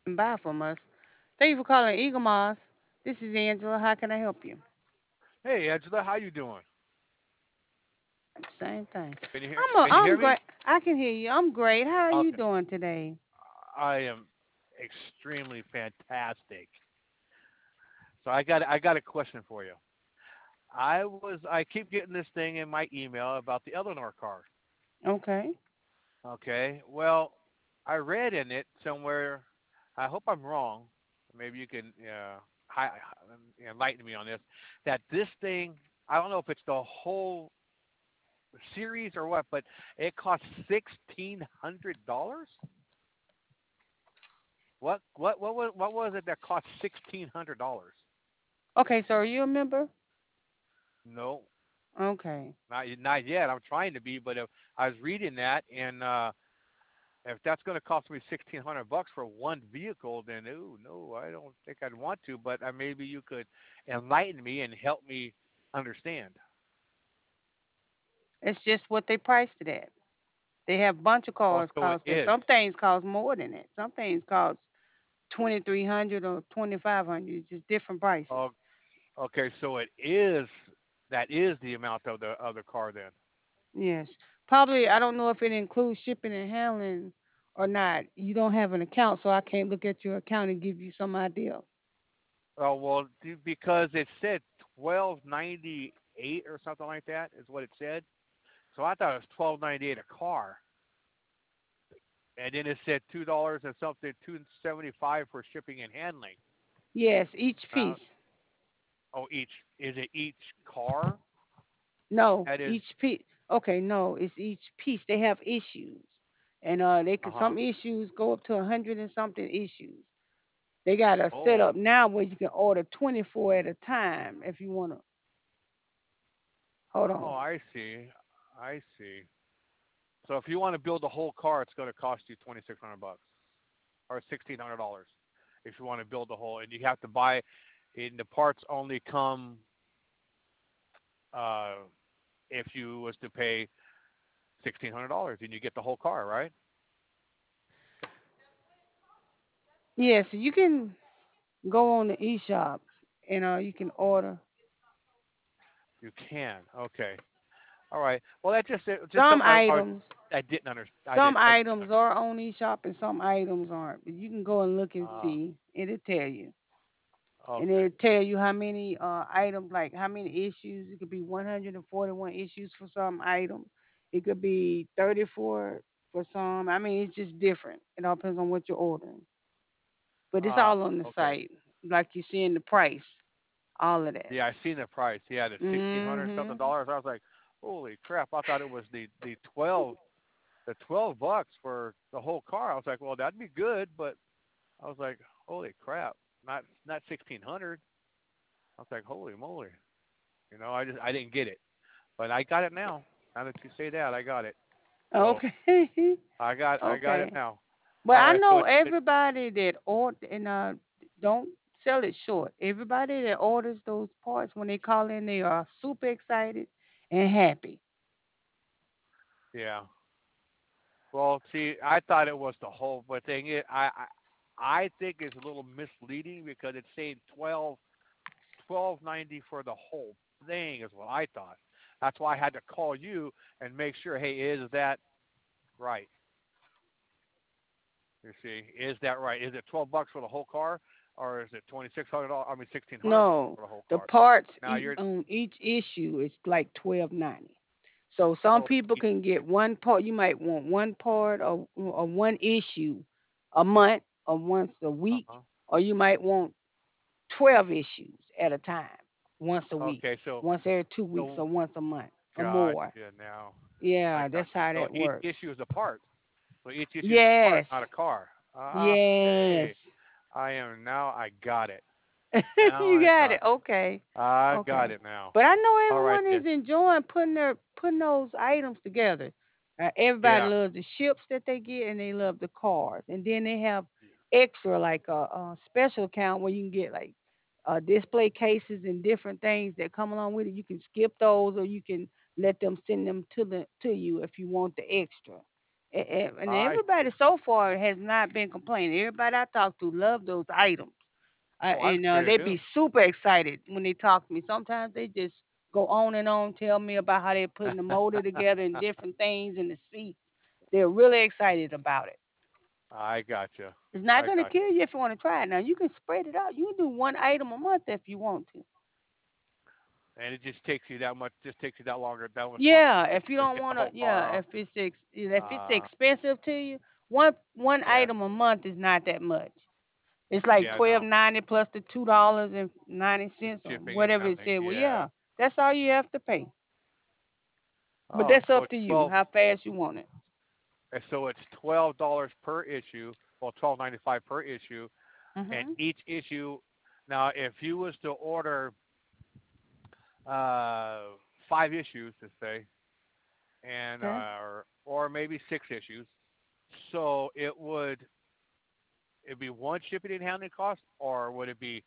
And buy from us. Thank you for calling Eagle Moss. This is Angela. How can I help you? Hey, Angela, how you doing? Same thing. Can you hear? I'm Can you hear me? great. I can hear you. I'm great. How are you Okay, doing today? I am extremely fantastic. So I got a question for you. I keep getting this thing in my email about the Eleanor car. Okay. Okay, well, I read in it somewhere. I hope I'm wrong. Maybe you can enlighten me on this. That this thing, I don't know if it's the whole series or what, but it costs $1,600. What was it that cost $1,600? Okay. So are you a member? No, Okay. not yet. I'm trying to be, but if I was reading that, and if that's going to cost me $1,600 for one vehicle, then ooh, no, I don't think I'd want to. But maybe you could enlighten me and help me understand. It's just what they priced it at. They have a bunch of cars Also, it cost that. is. Some things cost more than that. Some things cost 2,300 or 2,500. It's just different prices. Oh, okay, so it is. That is the amount of the car then. Yes. Probably, I don't know if it includes shipping and handling or not. You don't have an account, so I can't look at your account and give you some idea. Oh well, because it said 1298 or something like that is what it said. So I thought it was 1298 a car, and then it said $2 and something, 275 for shipping and handling. Yes, each Uh, piece. oh, is it each car? No, That is. each piece. Okay, no, it's each piece. They have issues, and they Uh can huh. some issues go up to 100 and something issues. They got a Oh. setup now where you can order 24 at a time if you want to. Hold Oh, on. I see. I see. So if you want to build the whole car, it's going to cost you $2,600 or $1,600 if you want to build the whole, and you have to buy. And the parts only come uh, if you was to pay $1,600 and you get the whole car, right? Yes, you can go on the eShop and you can order. You can. Okay. All right. Well, that's just Some something items, I didn't understand. some I didn't items are on eShop and some items aren't. But you can go and look and see. It'll tell you. And Okay. it'll tell you how many items, like how many issues. It could be 141 issues for some items. It could be 34 for some. I mean, it's just different. It all depends on what you're ordering. But it's all on the Okay. site, like you see in the price, all of that. Yeah, I seen the price. Yeah, the 1,600 something Mhm. dollars. I was like, holy crap! I thought it was the $12 for the whole car. I was like, well, that'd be good, but I was like, holy crap! Not 1,600. I was like, holy moly! I didn't get it, but I got it now. Now that you say that, I got it. So Okay. I got it Okay. now. But All I right. So know it everybody that order and don't sell it short. Everybody that orders those parts when they call in, they are super excited and happy. yeah. Well, see, I thought it was the whole, but thing is, I think it's a little misleading because it's saying 1290 for the whole thing is what I thought. That's why I had to call you and make sure. Hey, is that right? You see, is that right? Is it $12 for the whole car, or is it $2,600? I mean, $1,600 No, for the whole the car? parts Now you're on each issue is like 12.90. So some oh people can get one part. You might want one part or one issue a month or once a uh week, huh. or you might want 12 issues at a time, once a week, Okay, so once every 2 weeks, so or once a month or gotcha more. now. I Yeah, got that's you. how So that each works. issue is a part. So each issue is a part, Yes, not a car. Ah, yes. hey, I am now. I got it. Now You I got got it. it. Okay, I got okay. it now. But I know All right everyone then. is enjoying putting those items together. Everybody Yeah. loves the ships that they get, and they love the cars. And then they have extra, like a special account where you can get like display cases and different things that come along with it. You can skip those, or you can let them send them to you if you want the extra. And I see. everybody so far has not been complaining. Everybody I talk to love those items. Oh, I'm And sure they they do. be super excited when they talk to me. Sometimes they just go on and on, tell me about how they're putting the motor together and different things in the seats. They're really excited about it. I gotcha. It's not I going to gotcha. kill you if you want to try it. Now, you can spread it out. You can do one item a month if you want to. And it just takes you that much. Just takes you that longer. That much more Yeah, just if you to don't get the want to, whole car yeah, off. if it's Uh, expensive to you, one yeah, item a month is not that much. It's like yeah, no. $12.90 plus the $2.90 or Shipping and whatever it handling. said. Well, Yeah. yeah, that's all you have to pay. But Oh, that's so up it's to you 12. how fast you want it. So it's $12 per issue. Well, 12.95 per issue, and Mhm. each issue. Now, if you was to order uh, 5 issues, to say, and Okay. or maybe 6 issues, so it'd be one shipping and handling cost, or would it be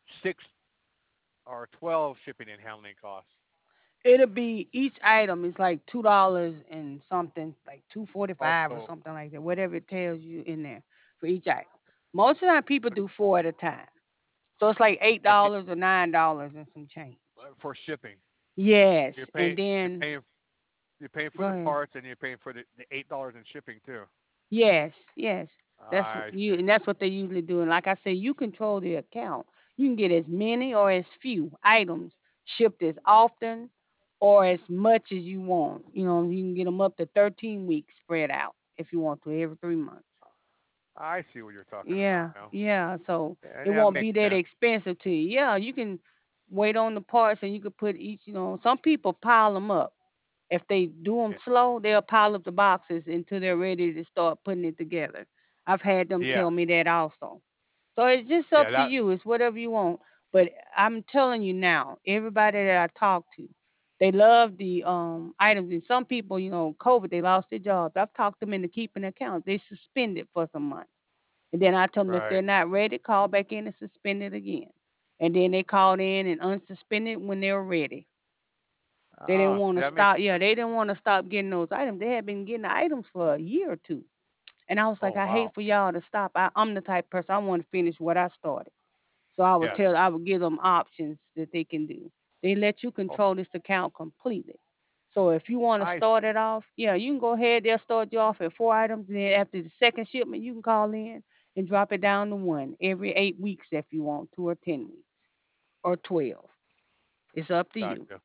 6 or 12 shipping and handling costs? It'll be each item is like $2 and something, like 2.45 or Also, something like that. Whatever it tells you in there for each item. Most of the time, people do four at a time, so it's like eight and dollars or $9 and some change. for shipping, Yes, you're and paying you're then paying you're paying for go the ahead. parts, and you're paying for the $8 in shipping too. Yes, yes. That's what I you see. and that's what they usually do. And like I say, you control the account. You can get as many or as few items shipped as often or as much as you want. You can get them up to 13 weeks spread out if you want to every 3 months. I see what you're talking about Yeah, now, yeah. So and it that won't makes be that sense. expensive to you. Yeah, you can wait on the parts and you can put each. Some people pile them up. If they do them Yeah, slow, they'll pile up the boxes until they're ready to start putting it together. I've had them yeah, tell me that also. So it's just yeah. up to That you. It's whatever you want. But I'm telling you now, everybody that I talk to, they love the items. And some people, COVID, they lost their jobs. I've talked them into keeping accounts. They suspended for some months. And then I tell them if right. they're not ready, call back in and suspend it again. And then they called in and unsuspended when they were ready. They didn't See, want to that makes stop. Yeah, sense. they didn't want to stop getting those items. They had been getting the items for a year or two. And I was like, Oh I hate wow. for y'all to stop. I'm the type of person I want to finish what I started. So Yes. I would give them options that they can do. They let you Oh, control this account completely. So if you want to I start see. it off, yeah, you can go ahead. They'll start you off at 4 items, and then after the second shipment, you can call in and drop it down to one every 8 weeks if you want, 2 or 10 weeks or 12. It's up to you. Gotcha.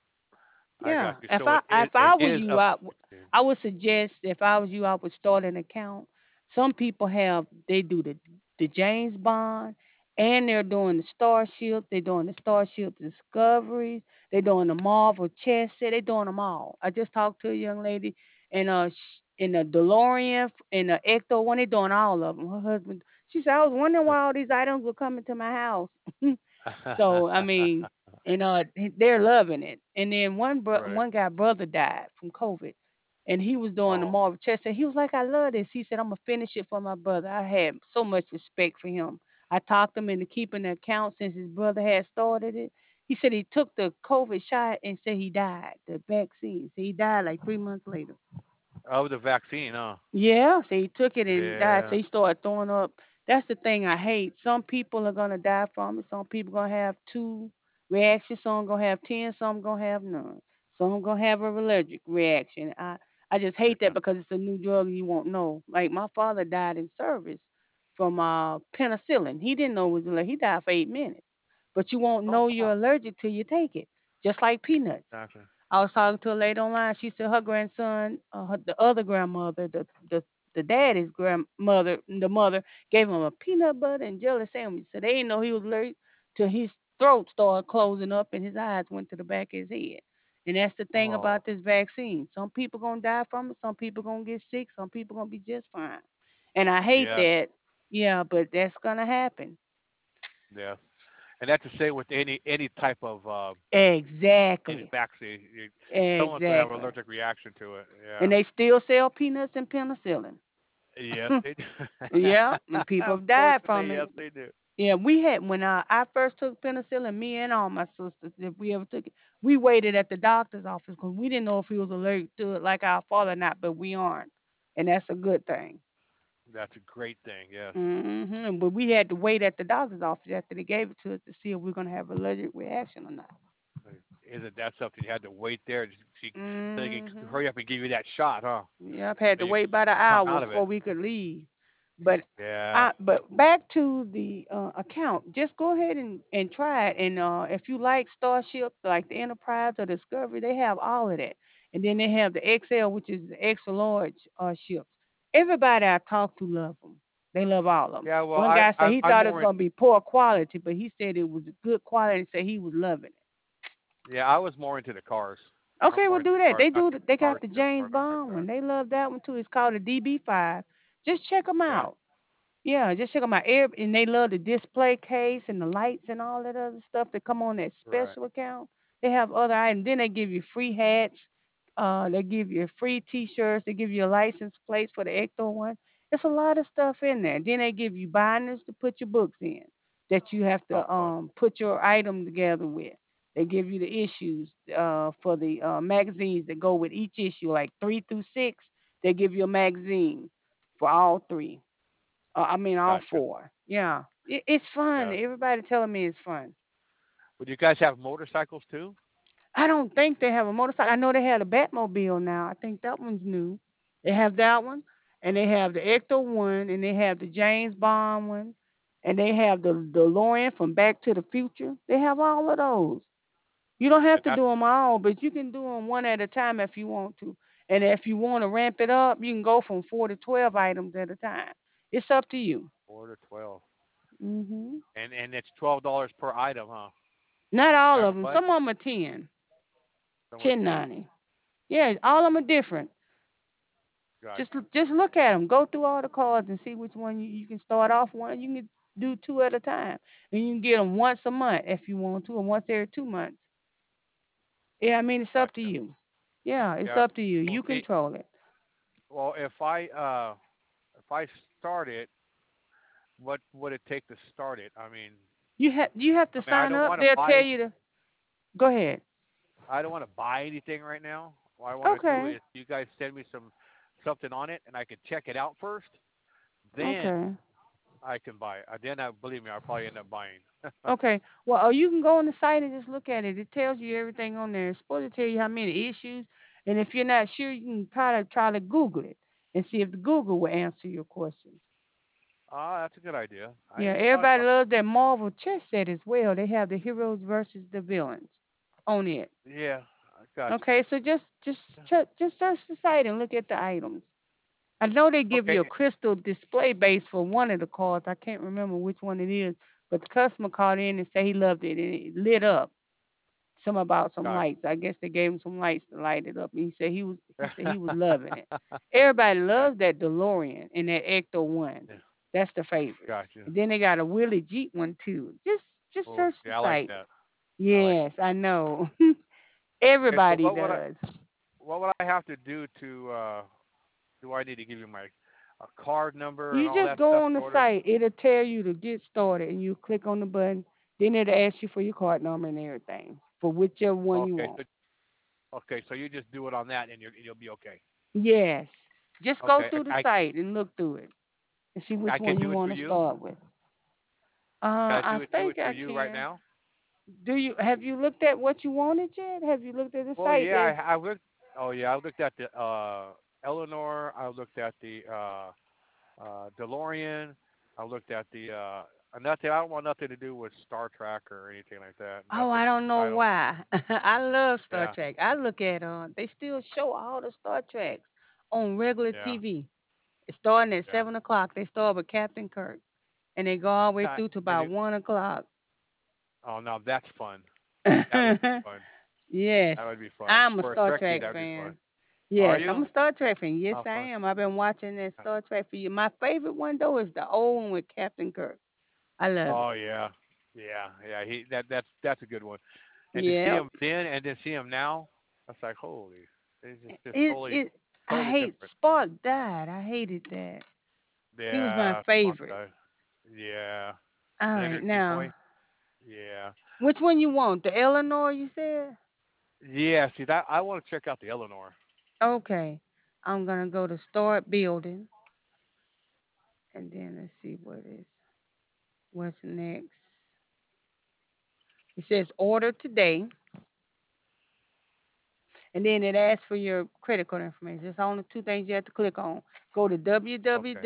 I Yeah, got you. if So I it if I it was is you, up. I would suggest if I was you, I would start an account. Some people they do the James Bond, and they're doing the Starship. They're doing the Starship Discoveries. They're doing the Marvel chess set. They're doing them all. I just talked to a young lady in the DeLorean in the Ecto one. They're doing all of them. Her husband. She said, I was wondering why all these items were coming to my house. So I mean, they're loving it. And then Right. one guy brother died from COVID, and he was doing the Oh, Marvel chess. And he was like, I love this. He said, I'm gonna finish it for my brother. I had so much respect for him. I talked him into keeping the account since his brother had started it. He said he took the COVID shot and said he died, the vaccine. So he died like 3 months later. oh, the vaccine, huh? Yeah, so he took it and died. So Yeah. he started throwing up. That's the thing I hate. Some people are gonna die from it. Some people gonna have two reactions. Some gonna have 10. Some gonna have none. Some gonna have a allergic reaction. I just hate that Yeah. because it's a new drug and you won't know. Like my father died in service from penicillin. He didn't know it was allergic. He died for 8 minutes. But you won't Oh know wow. you're allergic till you take it. Just like peanuts. Exactly. I was talking to a lady online. She said her grandson, the other grandmother, the daddy's grandmother, the mother gave him a peanut butter and jelly sandwich. So they didn't know he was allergic till his throat started closing up and his eyes went to the back of his head. And that's the thing Oh, about this vaccine. Some people gonna die from it. Some people gonna get sick. Some people gonna be just fine. And I hate yes, that. Yeah, but that's gonna happen. yes. And that's the same with any type of any Exactly. vaccine. Someone's gonna have an Exactly. allergic reaction to it. Yeah. And they still sell peanuts and penicillin. Yes, they do. Yeah, and people have died from Unfortunately, it. yes, they do. Yeah, we had when I first took penicillin, me and all my sisters, if we ever took it, we waited at the doctor's office because we didn't know if he was allergic to it like our father or not, but we aren't. and that's a good thing. That's a great thing. Yes. But we had to wait at the doctor's office after they gave it to us to see if we're gonna have allergic reaction or not. Isn't that something you had to wait there so they can Mhm. hurry up and give you that shot, huh? Yep, had So to you wait about an come hour out of before it. we could leave. But Yeah. back to the account. Just go ahead and try it. And if you like Starship, like the Enterprise or Discovery, they have all of that. And then they have the XL, which is the extra large ships. Everybody I talked to love them. They love all of them. Yeah. Well, One guy said he I'm thought it was more in. gonna be poor quality, but he said it was good quality. And said he was loving it. Yeah, I was more into the cars. I'm Okay, more well into do the that. cars, not the They got the starship James or nothing like Bond that. one. They love that one too. It's called the DB5. Just check them Yeah. out. Yeah, just check them out. And they love the display case and the lights and all that other stuff that come on that Right. special account. They have other items. Then they give you free hats. They give you free T-shirts. They give you a license plate for the Ecto one. It's a lot of stuff in there. Then they give you binders to put your books in that you have Oh, to fun. put your item together with. They give you the issues for the magazines that go with each issue, like 3 through 6. They give you a magazine for all three. I mean, all Gotcha. four. Yeah, it's fun. Yeah. Everybody telling me it's fun. Would you guys have motorcycles too? I don't think they have a motorcycle. I know they had a Batmobile now. I think that one's new. They have that one, and they have the Ecto one, and they have the James Bond one, and they have the DeLorean from Back to the Future. They have all of those. You don't have And to that's do them all, but you can do them one at a time if you want to. And if you want to ramp it up, you can go from 4 to 12 items at a time. It's up to you. 4 to 12, Mhm. and it's $12 per item, huh? Not Is all that of them. right? Some of them are 10, Some are 10. 10.90. Yeah, all of them are different. Gotcha. Just look at them. Go through all the cards and see which one you can start off one. You can do two at a time, and you can get them once a month if you want to, or once every 2 months. Yeah, I mean it's up to Gotcha. you. Yeah, it's Yeah. up to you. Well, You see, control it. well, if I start it, what would it take to start it? You have to I sign don't up. want to They'll tell buy you to go ahead. I don't want to buy anything right now. What I want to do Okay. is you guys send me something on it, and I can check it out first. Then Okay. I can buy it. Then I believe me, I'll probably end up buying. Okay. Well, you can go on the site and just look at it. It tells you everything on there. It's supposed to tell you how many issues, and if you're not sure, you can try to Google it and see if the Google will answer your questions. Ah, that's a good idea. I Yeah, never thought everybody about that. loves that Marvel chess set as well. They have the heroes versus the villains on it. Yeah, I got you. Okay, so just search the site and look at the items. I know they give you a Okay, crystal display base for one of the cards. I can't remember which one it is, but the customer called in and said he loved it and it lit up. Some about some got lights. I guess they gave him some lights to light it up. And you. he said he was loving it. Everybody got loves that DeLorean and that Ecto one. you. That's the favorite. Got you. And then they got a Willie Jeep one too. Just Oh, search the yeah, I like site. that. I like Yes, I know. it. Okay, so Everybody does. what would I have to do to do I need to give you my card number and You all just that stuff go on in the order? site. It'll tell you to get started, and you click on the button. Then it'll ask you for your card number and everything for whichever one you Okay, want. so you just do it on that and you'll be okay. Yes. Just go Okay, through the site and look through it and see which I can one you do it through want to you. start with. Can I I do it think through I you right can. now? Do you have you looked at what you wanted yet? Have you looked at the Well, site? yeah, There's I looked. Oh yeah, I looked at the Eleanor. I looked at the DeLorean. I looked at the nothing. I don't want nothing to do with Star Trek or anything like that. Oh, Nothing. I don't know I don't. why. I love Star Yeah, Trek. I look at they still show all the Star Treks on regular yeah, TV. It's starting at yeah. 7 o'clock. They start with Captain Kirk, and they go all the way through to And about 1 o'clock. oh, now that's fun. That would be fun. Yes, That would be fun. I'm a For a Star Trekkie, Trek that would be fun. fan. Are Yes, you? I'm a Star Trek fan. Yes, How I fun. am. I've been watching that Uh, Star Trek for you. My favorite one though is the old one with Captain Kirk. I love it. Oh yeah, yeah, yeah. That's a good one. And to see Yep. him then and then see him now, that's like holy. It's just totally It. I totally hate different. Spark died. I hated that. He was my Yeah, Spark favorite. guy. Yeah, All right, Leonard now Nimoy. Yeah, which one you want? The Eleanor you said? yeah. See that I want to check out the Eleanor. Okay. I'm gonna go to start building, and then let's see what's next. It says order today, and then it asks for your credit card information. There's only two things you have to click on. Go to Okay.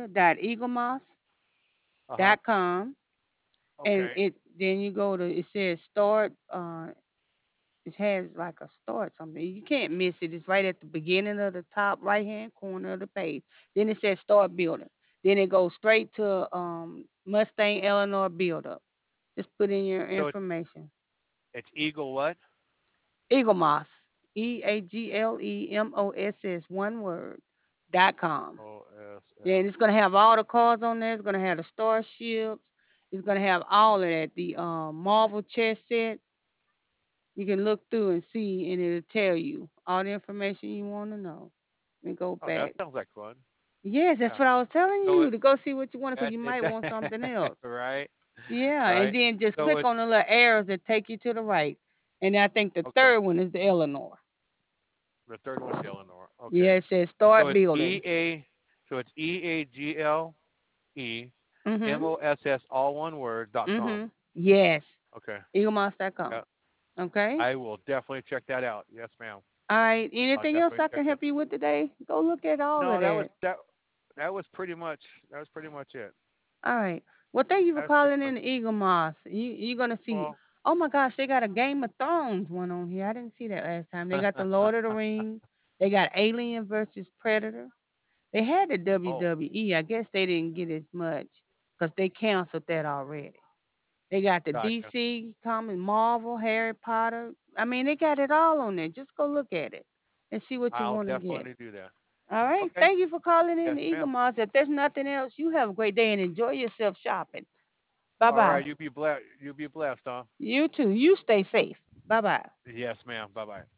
Uh huh. www.eaglemoss.com, and Okay. it then you go to it says start. It has like a start something. You can't miss it. It's right at the beginning of the top right hand corner of the page. Then it says start building. Then it goes straight to Mustang Eleanor build up. Just put in your So information. it's Eagle what? Eagle Moss. EAGLEMOSS, one word, .com. OSS. Then it's gonna have all the cars on there. It's gonna have the starships. It's gonna have all of that. The Marvel chess set. You can look through and see, and it'll tell you all the information you want to know. Let me go Oh, that back. sounds like fun. Yes, that's Yeah. what I was telling So you to go see what you want because that you it might want something else. right, Yeah, and right. then just So click it's on the little arrows that take you to the right. And I think the okay. third one is the Eleanor. The third one's Eleanor. Yeah, Okay. it says So start it's building. EA. So it's Mhm. EAGLEMOSS all one word .com. Mhm. Yes. Okay. EagleMoss.com. Yeah. Okay. I will definitely check that out. Yes, ma'am. All right. I'll Anything else definitely I check can that. help you with today? Go look at all of No, that. that was pretty much it. All right. Well, thank you for That was pretty calling much in the Eagle Moss. You're gonna see. well. Oh my gosh, they got a Game of Thrones one on here. I didn't see that last time. They got the Lord of the Rings. They got Alien versus Predator. They had the Oh, WWE. I guess they didn't get as much because they canceled that already. They got the gotcha. DC comic, Marvel, Harry Potter. I mean, they got it all on there. Just go look at it and see what you I'll want to get. definitely do that. All right. Okay. Thank you for calling in Yes, the Eagle ma'am. Moss. If there's nothing else, you have a great day and enjoy yourself shopping. Bye All bye. right. You be blessed. You be blessed, huh? You too. You stay safe. Bye bye. Yes, ma'am. Bye bye.